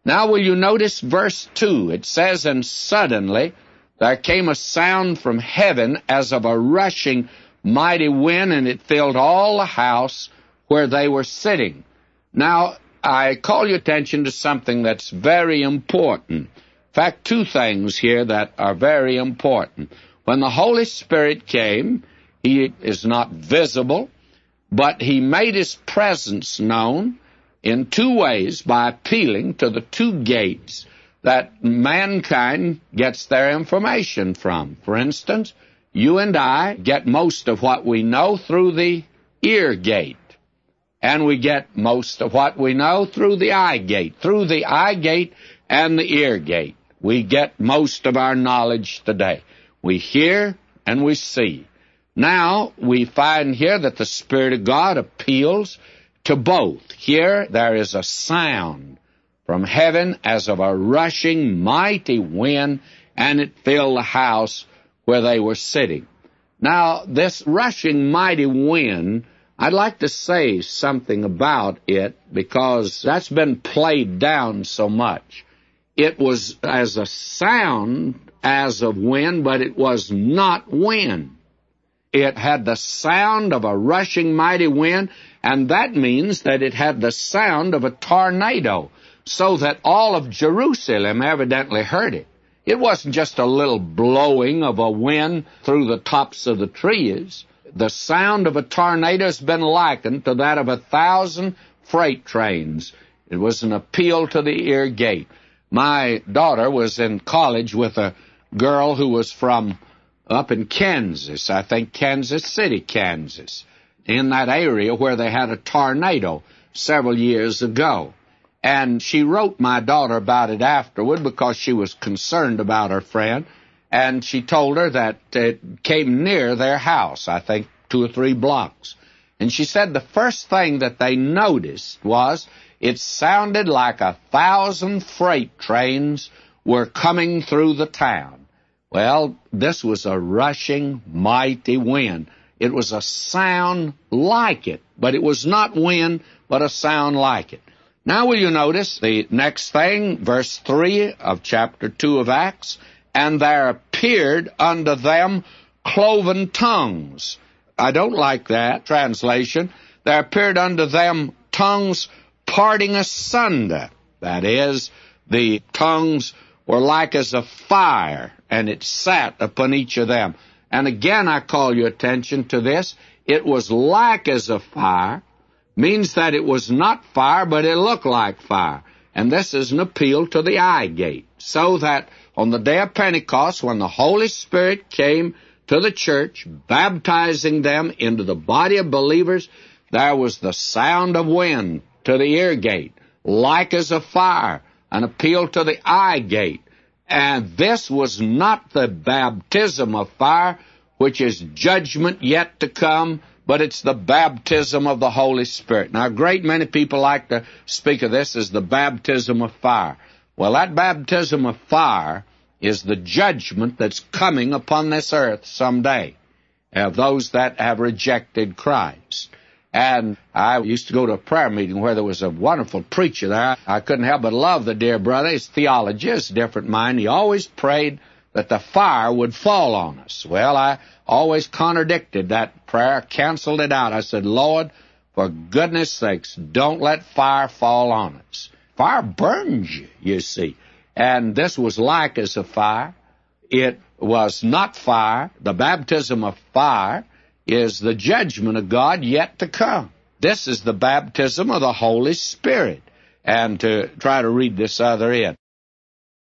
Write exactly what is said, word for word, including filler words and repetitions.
Now will you notice verse two? It says, "And suddenly there came a sound from heaven as of a rushing mighty wind, and it filled all the house where they were sitting." Now, I call your attention to something that's very important. In fact, two things here that are very important. When the Holy Spirit came, He is not visible, but He made His presence known in two ways, by appealing to the two gates that mankind gets their information from. For instance, you and I get most of what we know through the ear gate, and we get most of what we know through the eye gate. Through the eye gate and the ear gate, we get most of our knowledge today. We hear and we see. Now, we find here that the Spirit of God appeals to both. Here, there is a sound from heaven as of a rushing mighty wind, and it filled the house where they were sitting. Now, this rushing mighty wind, I'd like to say something about it, because that's been played down so much. It was as a sound as of wind, but it was not wind. It had the sound of a rushing mighty wind, and that means that it had the sound of a tornado, so that all of Jerusalem evidently heard it. It wasn't just a little blowing of a wind through the tops of the trees. The sound of a tornado has been likened to that of a thousand freight trains. It was an appeal to the ear gate. My daughter was in college with a girl who was from up in Kansas, I think Kansas City, Kansas, in that area where they had a tornado several years ago. And she wrote my daughter about it afterward because she was concerned about her friend, and she told her that it came near their house, I think two or three blocks. And she said the first thing that they noticed was it sounded like a thousand freight trains were coming through the town. Well, this was a rushing, mighty wind. It was a sound like it, but it was not wind, but a sound like it. Now will you notice the next thing, verse three of chapter two of Acts, "And there appeared unto them cloven tongues." I don't like that translation. "There appeared unto them tongues parting asunder." That is, the tongues were like as a fire, and it sat upon each of them. And again, I call your attention to this. It was like as a fire, means that it was not fire, but it looked like fire. And this is an appeal to the eye gate, so that on the day of Pentecost, when the Holy Spirit came to the church, baptizing them into the body of believers, there was the sound of wind to the ear gate, like as a fire, an appeal to the eye gate. And this was not the baptism of fire, which is judgment yet to come, but it's the baptism of the Holy Spirit. Now, a great many people like to speak of this as the baptism of fire. Well, that baptism of fire is the judgment that's coming upon this earth someday of those that have rejected Christ. And I used to go to a prayer meeting where there was a wonderful preacher there. I couldn't help but love the dear brother. His theology is different mine. He always prayed that the fire would fall on us. Well, I always contradicted that prayer, canceled it out. I said, "Lord, for goodness sakes, don't let fire fall on us." Fire burns you, you see. And this was like as a fire. It was not fire. The baptism of fire is the judgment of God yet to come. This is the baptism of the Holy Spirit. And to try to read this other in.